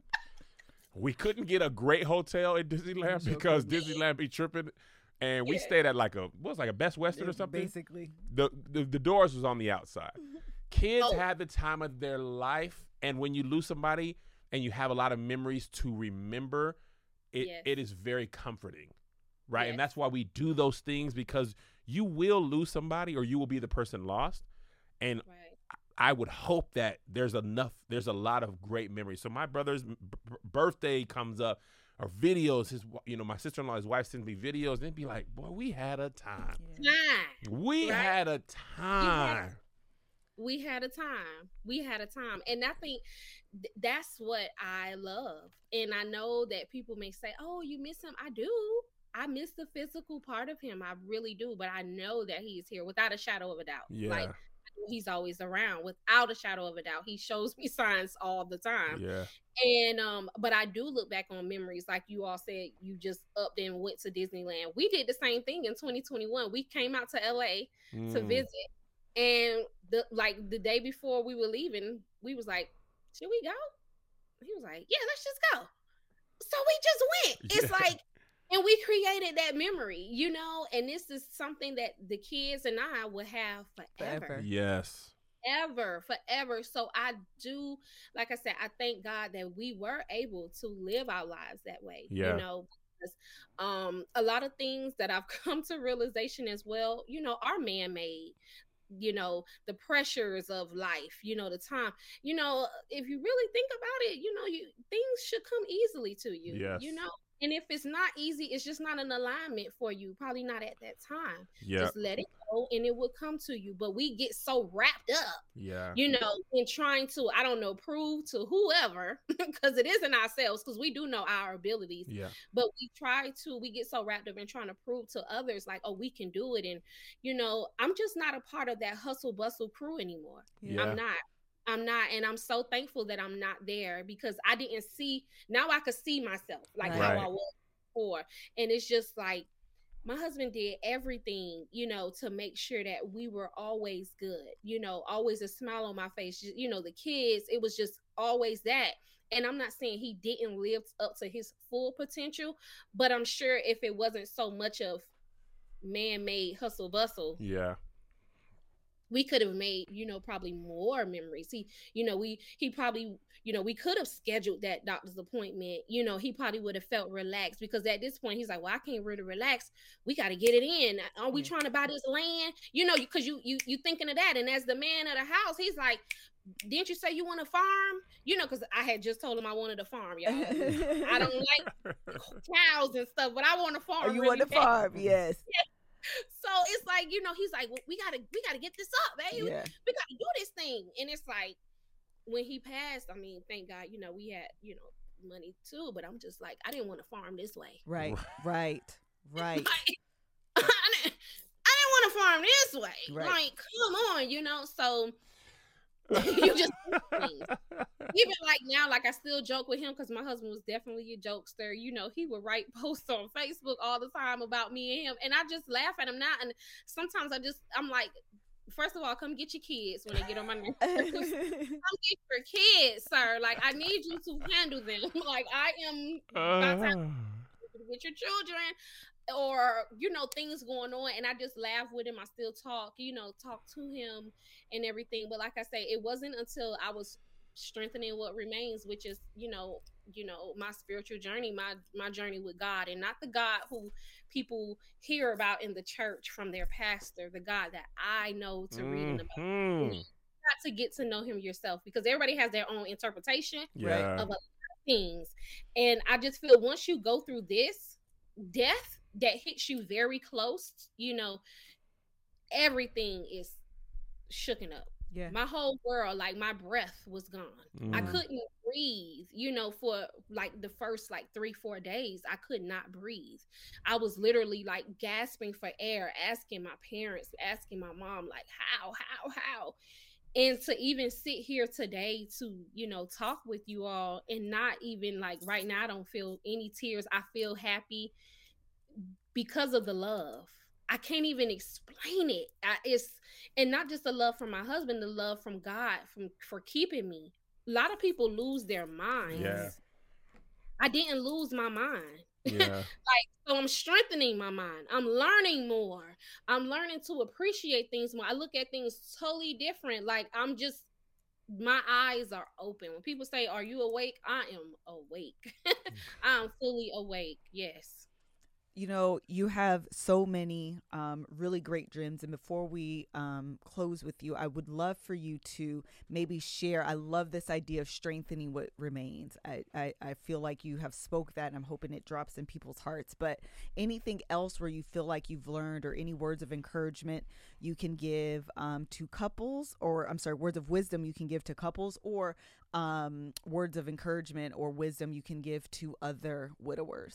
We couldn't get a great hotel in Disneyland because Disneyland be tripping. And we Yeah. stayed at like a, what was it, like a Best Western or something? Basically. The, the the doors was on the outside. Kids Oh. had the time of their life, and when you lose somebody and you have a lot of memories to remember, it, Yes. it is very comforting, right? And Yes. that's why we do those things, because you will lose somebody or you will be the person lost. And right. I would hope that there's enough, there's a lot of great memories. So my brother's b- b- birthday comes up, or videos, his, you know, my sister-in-law, his wife sends me videos, and it'd be like, boy, we had a time. Time. We Right. had a time. We had a time. We had a time. And I think th- that's what I love. And I know that people may say, oh, you miss him. I do. I miss the physical part of him. I really do. But I know that he's here without a shadow of a doubt. Yeah. Like, he's always around without a shadow of a doubt. He shows me signs all the time. Yeah. And um, but I do look back on memories, like you all said, you just upped and went to Disneyland. We did the same thing in twenty twenty-one. We came out to L A to Mm. visit, and the like the day before we were leaving, we was like, should we go? He was like, yeah, let's just go. So we just went. It's Yeah. like, and we created that memory, you know, and this is something that the kids and I will have forever. Forever. Yes. Ever, forever. So I do, like I said, I thank God that we were able to live our lives that way. Yeah. You know, because um, a lot of things that I've come to realization as well, you know, are man-made. You know, the pressures of life, you know, the time, you know, if you really think about it, you know, you things should come easily to you. Yes. You know, and if it's not easy, it's just not an alignment for you, probably not at that time. Yeah. Just let it go and it will come to you. But we get so wrapped up, Yeah. you know, in trying to, I don't know, prove to whoever, because it isn't ourselves, because we do know our abilities, Yeah. but we try to, we get so wrapped up in trying to prove to others, like, oh, we can do it. And, you know, I'm just not a part of that hustle bustle crew anymore. Yeah. I'm not. I'm not, and I'm so thankful that I'm not there, because I didn't see, now I could see myself like Right. how Right. I was before. And it's just like, my husband did everything, you know, to make sure that we were always good, you know, always a smile on my face, you know, the kids, it was just always that. And I'm not saying he didn't live up to his full potential, but I'm sure if it wasn't so much of man-made hustle bustle, Yeah. we could have made, you know, probably more memories. He, you know, we, he probably, you know, we could have scheduled that doctor's appointment. You know, he probably would have felt relaxed, because at this point he's like, well, I can't really relax. We got to get it in. Are we yeah. trying to buy this land? You know, because you, you, you thinking of that. And as the man of the house, he's like, didn't you say you want a farm? You know, because I had just told him I wanted a farm, y'all. I don't like cows and stuff, but I want a farm. Oh, you really want a bad. farm, yes. Yeah. So it's like, you know, he's like, well, we gotta, we gotta get this up, baby. Yeah. We gotta do this thing. And it's like, when he passed, I mean, thank God, you know, we had, you know, money too. But I'm just like, I didn't want to farm this way. Right, right, right. Like, I didn't, I didn't want to farm this way. Right. Like, come on, you know. So you just even like now, like I still joke with him, because my husband was definitely a jokester. You know, he would write posts on Facebook all the time about me and him, and I just laugh at him now. And sometimes I just, I'm like, first of all, come get your kids when they get on my nerves. Come get your kids, sir. Like, I need you to handle them. Like, I am about time with your children, or, you know, things going on. And I just laugh with him. I still talk, you know, talk to him and everything. But like I say, it wasn't until I was strengthening what remains, which is, you know, you know, my spiritual journey, my my journey with God, and not the God who people hear about in the church from their pastor, the God that I know to mm-hmm. reading about. You know, you got to get to know him yourself, because everybody has their own interpretation yeah. of a lot of things. And I just feel once you go through this death that hits you very close, you know, everything is shooken up. Yeah. My whole world, like my breath was gone. Mm. I couldn't breathe, you know, for like the first like three, four days. I could not breathe. I was literally like gasping for air, asking my parents, asking my mom, like, how, how, how? And to even sit here today to, you know, talk with you all, and not even like right now, I don't feel any tears. I feel happy because of the love. I can't even explain it. I, it's and not just the love from my husband, the love from God from for keeping me. A lot of people lose their minds. Yeah. I didn't lose my mind. Yeah. Like, so I'm strengthening my mind. I'm learning more. I'm learning to appreciate things more. I look at things totally different. Like, I'm just, my eyes are open. When people say, "Are you awake?" I am awake. I'm fully awake. Yes. You know, you have so many um, really great gems. And before we um, close with you, I would love for you to maybe share. I love this idea of strengthening what remains. I, I, I feel like you have spoke that, and I'm hoping it drops in people's hearts. But anything else where you feel like you've learned, or any words of encouragement you can give um, to couples, or I'm sorry, words of wisdom you can give to couples, or um, words of encouragement or wisdom you can give to other widowers?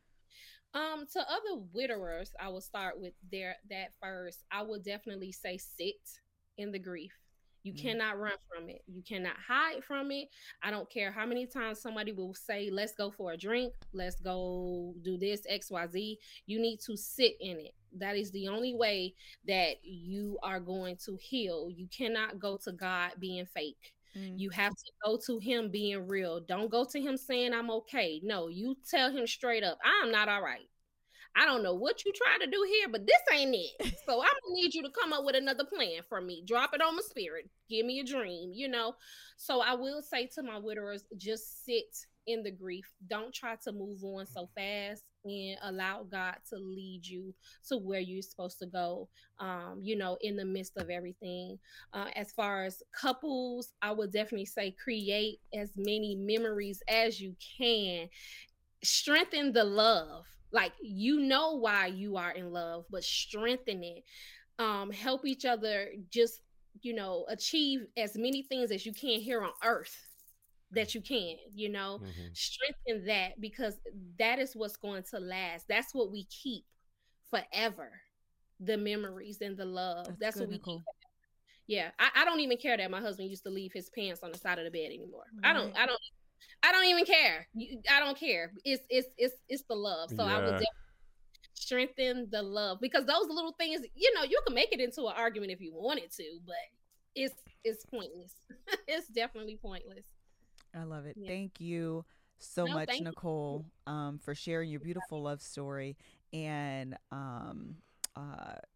Um, to other widowers, I will start with their that first. I would definitely say sit in the grief. You mm-hmm. cannot run from it. You cannot hide from it. I don't care how many times somebody will say, let's go for a drink. Let's go do this, X, Y, Z. You need to sit in it. That is the only way that you are going to heal. You cannot go to God being fake. You have to go to him being real. Don't go to him saying I'm okay. No, you tell him straight up, I'm not all right. I don't know what you trying to do here, but this ain't it. So I'm gonna need you to come up with another plan for me. Drop it on my spirit. Give me a dream, you know? So I will say to my widowers, just sit in the grief. Don't try to move on so fast, and allow God to lead you to where you're supposed to go, um, you know, in the midst of everything. Uh, as far as couples, I would definitely say create as many memories as you can. Strengthen the love. Like, you know why you are in love, but strengthen it. Um, help each other just, you know, achieve as many things as you can here on earth that you can, you know, mm-hmm. strengthen that, because that is what's going to last. That's what we keep forever. The memories and the love. That's, That's what we Nicole. keep. Yeah. I, I don't even care that my husband used to leave his pants on the side of the bed anymore. Right. I don't, I don't, I don't even care. I don't care. It's, it's, it's, it's the love. So yeah. I would definitely strengthen the love, because those little things, you know, you can make it into an argument if you wanted to, but it's, it's pointless. It's definitely pointless. I love it. Yeah. Thank you so no, much, Nicole, um, for sharing your beautiful love story, and um, uh,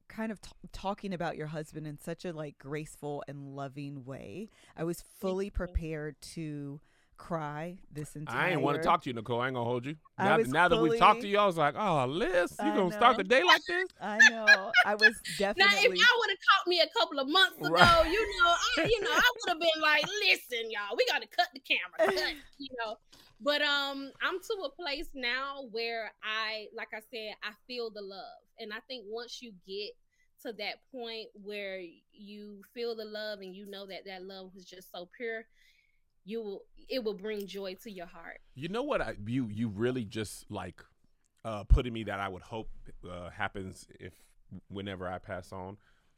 kind of t- talking about your husband in such a like graceful and loving way. I was fully prepared to cry this entire. I ain't want to talk to you, Nicole. I ain't gonna hold you. I Now, was now that we fully- talked to you, I was like, oh, Liz, you I gonna start know. the day like this? I know. I was Now, definitely. if y'all would have caught me a couple of months ago, Right. you know, I, you know, I would have been like, "Listen, y'all, we got to cut the camera," cut, you know. But um, I'm to a place now where I, like I said, I feel the love, and I think once you get to that point where you feel the love and you know that that love was just so pure, you will, it will bring joy to your heart. You know what? I you you really just like uh, putting me that I would hope uh, happens if whenever I pass on.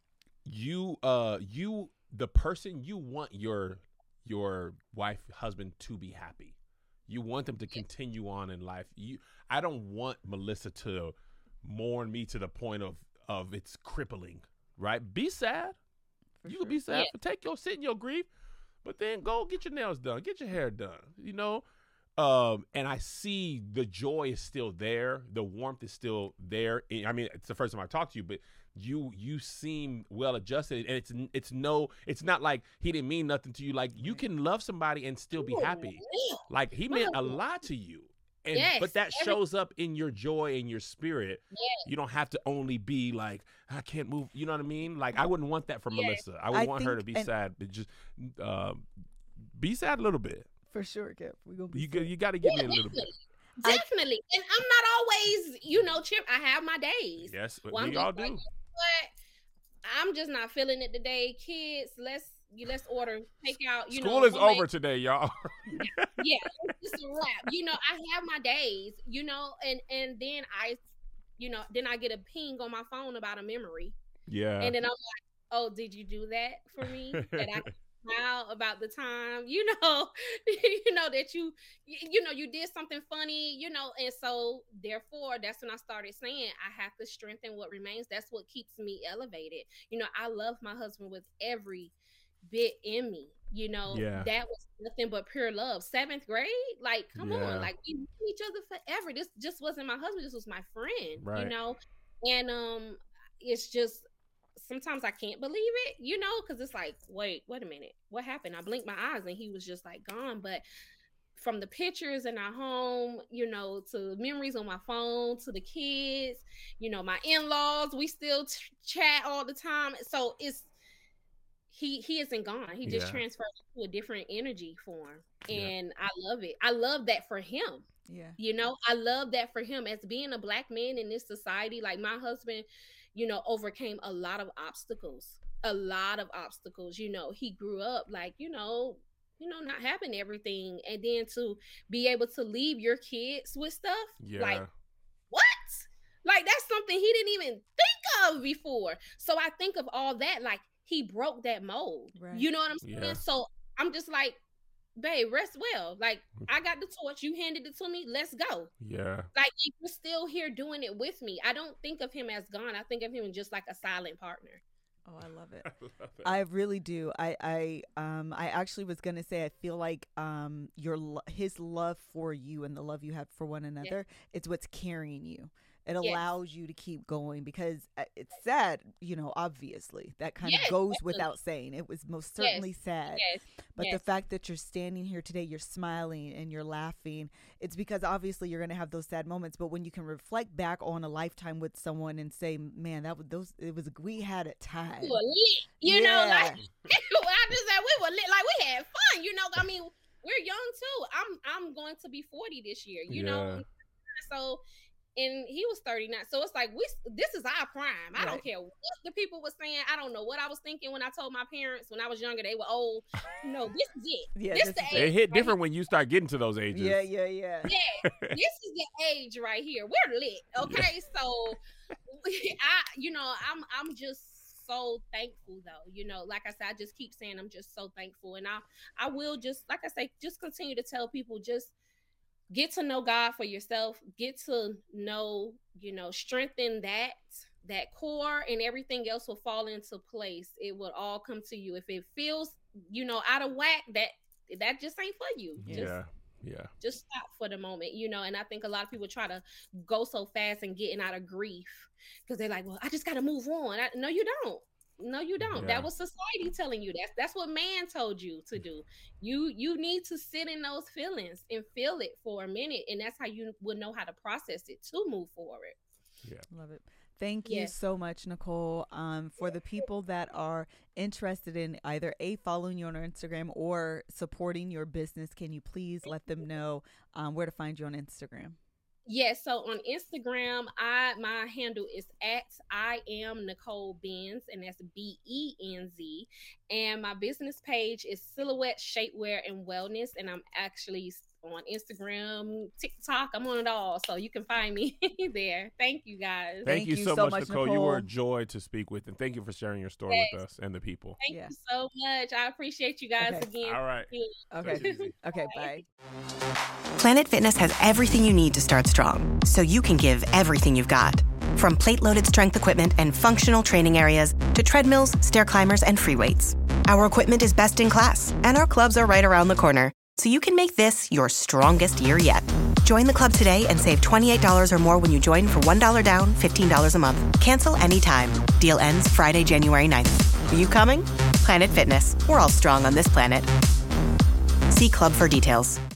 You uh you the person you want your your wife husband to be happy. You want them to continue on in life. You I don't want Melissa to mourn me to the point of of it's crippling. Right? Be sad. For you sure. can be sad. Yeah. For take your sit in your grief. But then go get your nails done, get your hair done, you know? Um, and I see the joy is still there. The warmth is still there. I mean, it's the first time I talked to you, but you you seem well adjusted. And it's it's no, it's not like he didn't mean nothing to you. Like, you can love somebody and still be happy. Like, he meant a lot to you. And Yes, but that every- shows up in your joy and your spirit. Yes. You don't have to only be like, I can't move. You know what I mean? Like, I wouldn't want that from Yeah. Melissa. I would I want her to think- be and- sad, but just um, be sad a little bit. For sure, Kev. We gonna be. You sad. got you got to get Yeah, me a little bit. definitely. Definitely. And I'm not always, you know, chip. I have my days. Yes, but Well, I'm we just all like, do. But I'm just not feeling it today. Kids, let's you let's order takeout. You School know, is homemade- over today, y'all. Yeah, it's a wrap. You know, I have my days. You know, and and then I, you know, then I get a ping on my phone about a memory, Yeah. and then I'm like, oh, did you do that for me? That I can smile about the time. You know, you know that you, you, you know, you did something funny. You know, and so therefore, that's when I started saying I have to strengthen what remains. That's what keeps me elevated. You know, I love my husband with every bit in me. You know, Yeah. that was nothing but pure love. Seventh grade, like, come Yeah. on, like we knew each other forever. This just wasn't my husband. This was my friend. Right. You know, and um, it's just sometimes I can't believe it. You know, because it's like, wait, wait a minute, what happened? I blinked my eyes and he was just like gone. But from the pictures in our home, you know, to memories on my phone, to the kids, you know, my in-laws, we still t- chat all the time. So it's he he isn't gone. He just Yeah. transferred to a different energy form. Yeah. And I love it. I love that for him. Yeah. You know, I love that for him as being a black man in this society. Like my husband, you know, overcame a lot of obstacles, a lot of obstacles. You know, he grew up like, you know, you know, not having everything. And then to be able to leave your kids with stuff, Yeah. like, what? Like, that's something he didn't even think of before. So I think of all that, like, he broke that mold. Right. You know what I'm saying? Yeah. So I'm just like, babe, rest well. Like, I got the torch. You handed it to me. Let's go. Yeah. Like, you're still here doing it with me. I don't think of him as gone. I think of him just like a silent partner. Oh, I love it. I love it. I really do. I I um I actually was gonna say I feel like um your lo- his love for you and the love you have for one another, it's what's carrying you. It Yes. allows you to keep going because uh, it's sad, you know, obviously. That kind Yes, of goes definitely. without saying. It was most Yes, certainly sad. Yes. But the yes. fact that you're standing here today, you're smiling and you're laughing, it's because obviously you're going to have those sad moments. But when you can reflect back on a lifetime with someone and say, man, that was those, it was, we had a time. We were lit. You know, Yeah. like, I just said we were lit. Like, we had fun. You know, I mean, we're young too. I'm I'm going to be forty this year, you know? Yeah. So, and he was thirty-nine. So it's like, we. this is our prime. I don't Right. care what the people were saying. I don't know what I was thinking when I told my parents when I was younger. They were old. No, this is it. Yeah, this this the is age. It hit right different when you start getting to those ages. Yeah, yeah, yeah. Yeah, this is the age right here. We're lit, okay? So, I, you know, I'm, I'm just so thankful, though. You know, like I said, I just keep saying I'm just so thankful, and I, I will just, like I say, just continue to tell people, just get to know God for yourself. Get to know, you know, strengthen that, that core, and everything else will fall into place. It will all come to you. If it feels, you know, out of whack, that that just ain't for you. Yeah. Just Yeah. Yeah. Just stop for the moment, you know. And I think a lot of people try to go so fast and getting out of grief because they're like, well, I just got to move on. I, no, you don't. No, you don't. Yeah. That was society telling you that. That's what man told you to do. You you need to sit in those feelings and feel it for a minute. And that's how you will know how to process it to move forward. Yeah. Love it. Thank you Yes. so much, Nicole. Um, for the people that are interested in either A, following you on our Instagram or supporting your business, can you please let them know um, where to find you on Instagram? Yes, so on Instagram, I my handle is at I am Nicole Benz, and that's B E N Z. And my business page is Silhouette Shapewear and Wellness, and I'm actually on Instagram, TikTok. I'm on it all, so you can find me there. Thank you, guys. Thank, Thank you, you so, so much, much, Nicole. You were a Nicole. joy to speak with, and thank you for sharing your story Yes. with us and the people. Thank Yeah. you so much. I appreciate you guys Okay. again. All right. Okay. Take it easy. Okay, bye. Planet Fitness has everything you need to start strong, so you can give everything you've got. From plate-loaded strength equipment and functional training areas to treadmills, stair climbers, and free weights. Our equipment is best in class, and our clubs are right around the corner, so you can make this your strongest year yet. Join the club today and save twenty-eight dollars or more when you join for one dollar down, fifteen dollars a month. Cancel anytime. Deal ends Friday, January ninth. Are you coming? Planet Fitness. We're all strong on this planet. See club for details.